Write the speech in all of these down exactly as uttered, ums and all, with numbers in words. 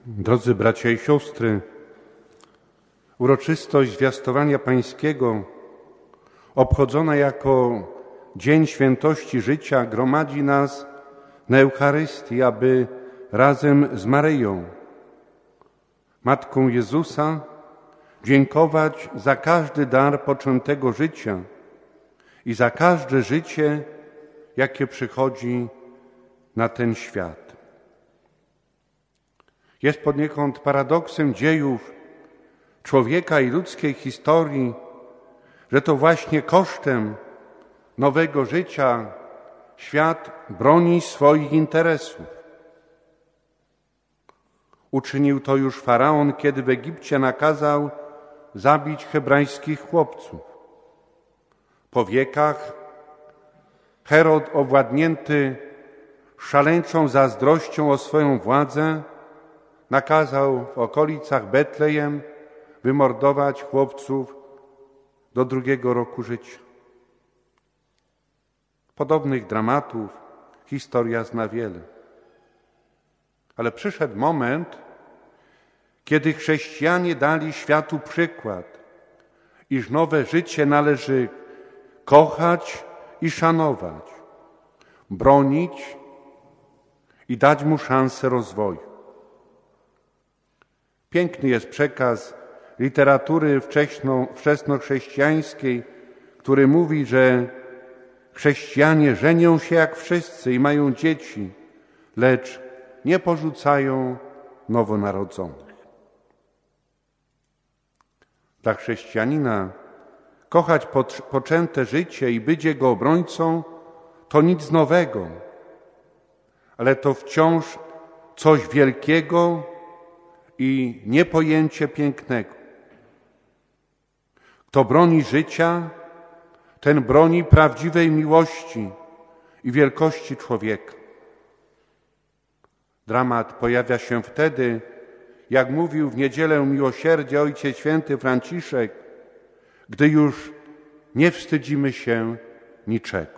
Drodzy bracia i siostry, uroczystość zwiastowania pańskiego, obchodzona jako Dzień Świętości Życia, gromadzi nas na Eucharystii, aby razem z Maryją, Matką Jezusa, dziękować za każdy dar poczętego życia i za każde życie, jakie przychodzi na ten świat. Jest poniekąd paradoksem dziejów człowieka i ludzkiej historii, że to właśnie kosztem nowego życia świat broni swoich interesów. Uczynił to już faraon, kiedy w Egipcie nakazał zabić hebrajskich chłopców. Po wiekach Herod, owładnięty szaleńczą zazdrością o swoją władzę, nakazał w okolicach Betlejem wymordować chłopców do drugiego roku życia. Podobnych dramatów historia zna wiele. Ale przyszedł moment, kiedy chrześcijanie dali światu przykład, iż nowe życie należy kochać i szanować, bronić i dać mu szansę rozwoju. Piękny jest przekaz literatury wczesno, wczesnochrześcijańskiej, który mówi, że chrześcijanie żenią się jak wszyscy i mają dzieci, lecz nie porzucają nowonarodzonych. Dla chrześcijanina kochać poczęte życie i być jego obrońcą to nic nowego, ale to wciąż coś wielkiego i niepojęcie pięknego. Kto broni życia, ten broni prawdziwej miłości i wielkości człowieka. Dramat pojawia się wtedy, jak mówił w Niedzielę Miłosierdzia Ojciec Święty Franciszek, gdy już nie wstydzimy się niczego.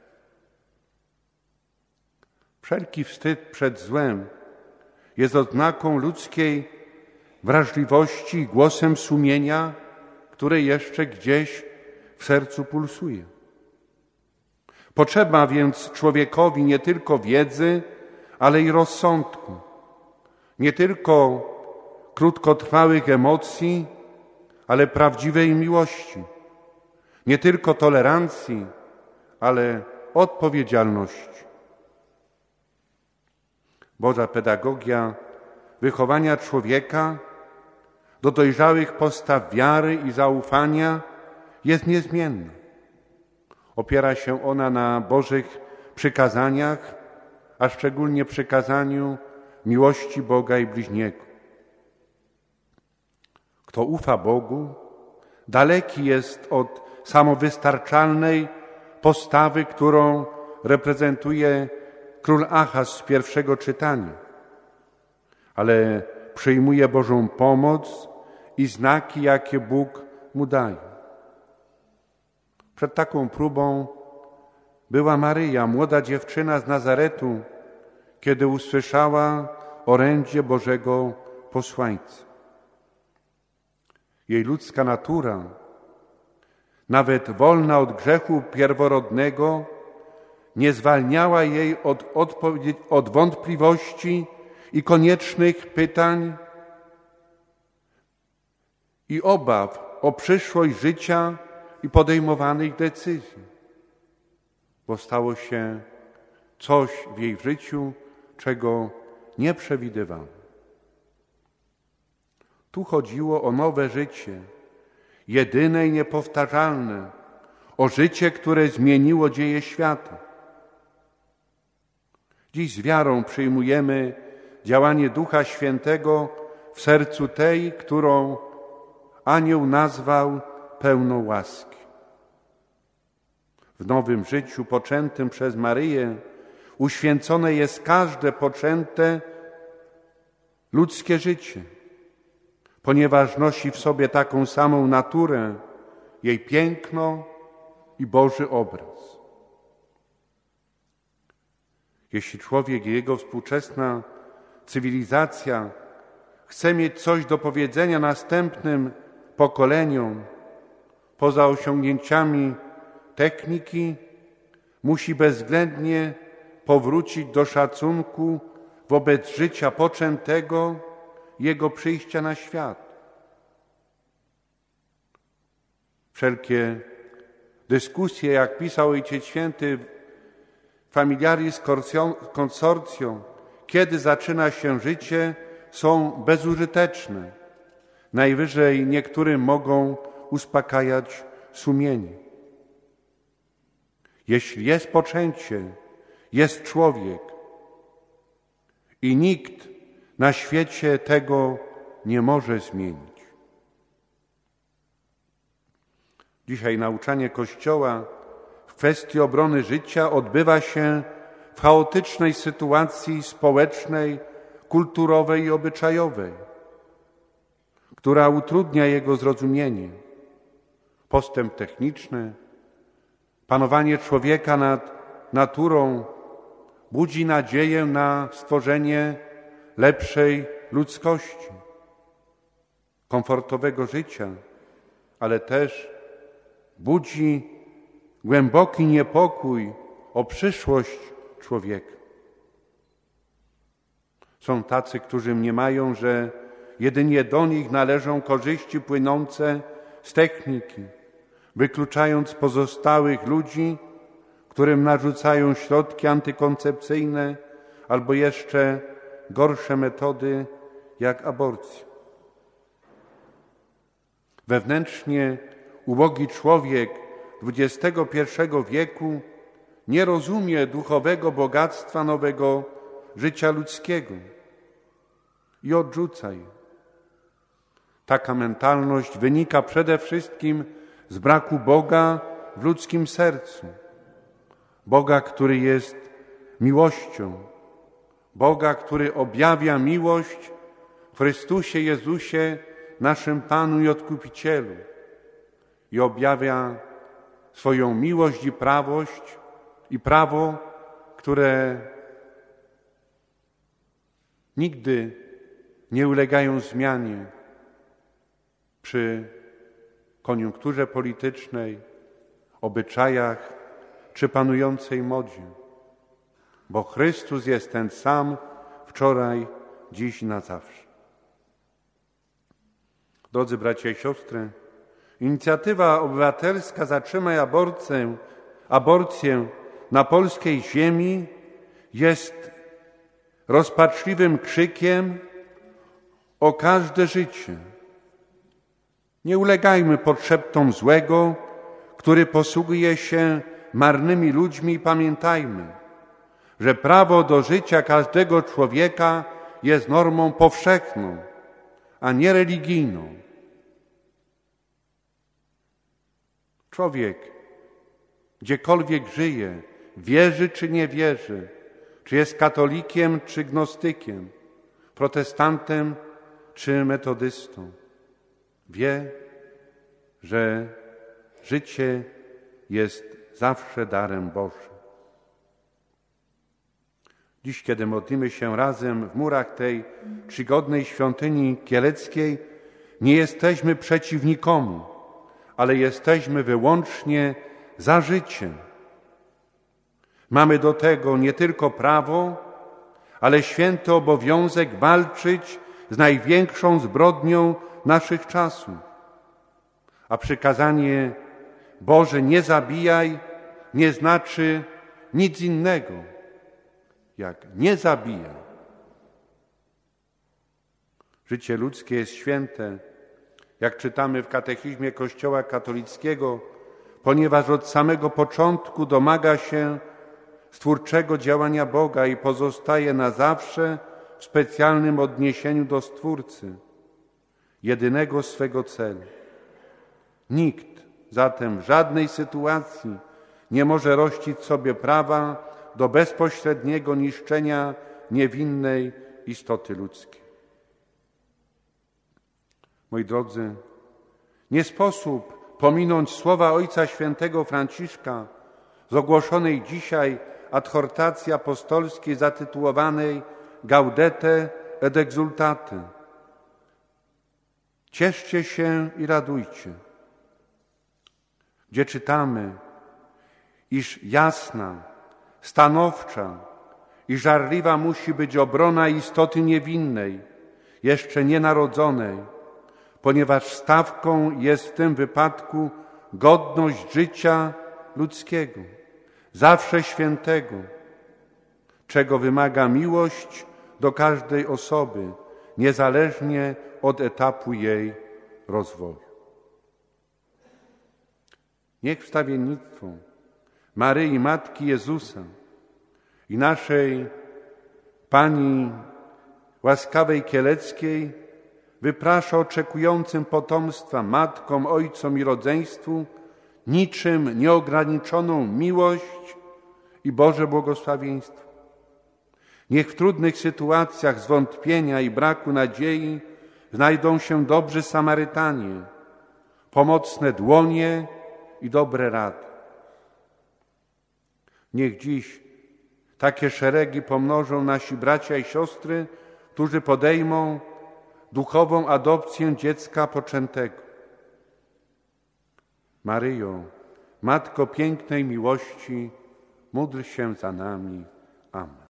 Wszelki wstyd przed złem jest oznaką ludzkiej wrażliwości i głosem sumienia, które jeszcze gdzieś w sercu pulsuje. Potrzeba więc człowiekowi nie tylko wiedzy, ale i rozsądku, nie tylko krótkotrwałych emocji, ale prawdziwej miłości, nie tylko tolerancji, ale odpowiedzialności. Boża pedagogia wychowania człowieka do dojrzałych postaw wiary i zaufania jest niezmienna. Opiera się ona na Bożych przykazaniach, a szczególnie przykazaniu miłości Boga i bliźniego. Kto ufa Bogu, daleki jest od samowystarczalnej postawy, którą reprezentuje król Achaz z pierwszego czytania, ale przyjmuje Bożą pomoc i znaki, jakie Bóg mu daje. Przed taką próbą była Maryja, młoda dziewczyna z Nazaretu, kiedy usłyszała orędzie Bożego posłańca. Jej ludzka natura, nawet wolna od grzechu pierworodnego, nie zwalniała jej od, odpowiedzi, od wątpliwości i koniecznych pytań i obaw o przyszłość życia i podejmowanych decyzji, bo stało się coś w jej życiu, czego nie przewidywano. Tu chodziło o nowe życie, jedyne i niepowtarzalne, o życie, które zmieniło dzieje świata. Dziś z wiarą przyjmujemy działanie Ducha Świętego w sercu tej, którą anioł nazwał pełną łaski. W nowym życiu poczętym przez Maryję uświęcone jest każde poczęte ludzkie życie, ponieważ nosi w sobie taką samą naturę, jej piękno i Boży obraz. Jeśli człowiek i jego współczesna cywilizacja chce mieć coś do powiedzenia następnym pokoleniom, poza osiągnięciami techniki, musi bezwzględnie powrócić do szacunku wobec życia poczętego, Jego przyjścia na świat. Wszelkie dyskusje, jak pisał Ojciec Święty, Familiaris Consortio, kiedy zaczyna się życie, są bezużyteczne. Najwyżej niektórym mogą uspokajać sumienie. Jeśli jest poczęcie, jest człowiek i nikt na świecie tego nie może zmienić. Dzisiaj nauczanie Kościoła w kwestii obrony życia odbywa się w chaotycznej sytuacji społecznej, kulturowej i obyczajowej, która utrudnia jego zrozumienie. Postęp techniczny, panowanie człowieka nad naturą budzi nadzieję na stworzenie lepszej ludzkości, komfortowego życia, ale też budzi głęboki niepokój o przyszłość człowieka. Są tacy, którzy mniemają, że jedynie do nich należą korzyści płynące z techniki, wykluczając pozostałych ludzi, którym narzucają środki antykoncepcyjne albo jeszcze gorsze metody jak aborcja. Wewnętrznie ubogi człowiek dwudziestego pierwszego wieku nie rozumie duchowego bogactwa nowego życia ludzkiego i odrzuca je. Taka mentalność wynika przede wszystkim z braku Boga w ludzkim sercu. Boga, który jest miłością. Boga, który objawia miłość w Chrystusie Jezusie, naszym Panu i Odkupicielu. I objawia swoją miłość i prawość i prawo, które nigdy nie ulegają zmianie przy koniunkturze politycznej, obyczajach czy panującej modzie. Bo Chrystus jest ten sam wczoraj, dziś i na zawsze. Drodzy bracia i siostry, inicjatywa obywatelska Zatrzymaj aborcję, aborcję na polskiej ziemi jest rozpaczliwym krzykiem o każde życie. Nie ulegajmy podszeptom złego, który posługuje się marnymi ludźmi i pamiętajmy, że prawo do życia każdego człowieka jest normą powszechną, a nie religijną. Człowiek, gdziekolwiek żyje, wierzy czy nie wierzy, czy jest katolikiem czy gnostykiem, protestantem czy metodystą, wie, że życie jest zawsze darem Bożym. Dziś, kiedy modlimy się razem w murach tej czcigodnej świątyni kieleckiej, nie jesteśmy przeciw nikomu, ale jesteśmy wyłącznie za życiem. Mamy do tego nie tylko prawo, ale święty obowiązek walczyć z największą zbrodnią naszych czasów. A przykazanie Boże, nie zabijaj, nie znaczy nic innego, jak nie zabijaj. Życie ludzkie jest święte, jak czytamy w katechizmie Kościoła katolickiego, ponieważ od samego początku domaga się stwórczego działania Boga i pozostaje na zawsze w specjalnym odniesieniu do Stwórcy, jedynego swego celu. Nikt zatem w żadnej sytuacji nie może rościć sobie prawa do bezpośredniego niszczenia niewinnej istoty ludzkiej. Moi drodzy, nie sposób pominąć słowa Ojca Świętego Franciszka z ogłoszonej dzisiaj adhortacji apostolskiej zatytułowanej Gaudete et exultate, Cieszcie się i radujcie, gdzie czytamy, iż jasna, stanowcza i żarliwa musi być obrona istoty niewinnej, jeszcze nienarodzonej, ponieważ stawką jest w tym wypadku godność życia ludzkiego, zawsze świętego, czego wymaga miłość do każdej osoby, niezależnie od etapu jej rozwoju. Niech wstawiennictwo Maryi, Matki Jezusa i naszej Pani Łaskawej Kieleckiej wyprasza oczekującym potomstwa matkom, ojcom i rodzeństwu niczym nieograniczoną miłość i Boże błogosławieństwo. Niech w trudnych sytuacjach zwątpienia i braku nadziei znajdą się dobrzy Samarytanie, pomocne dłonie i dobre rady. Niech dziś takie szeregi pomnożą nasi bracia i siostry, którzy podejmą duchową adopcję dziecka poczętego. Maryjo, Matko pięknej miłości, módl się za nami. Amen.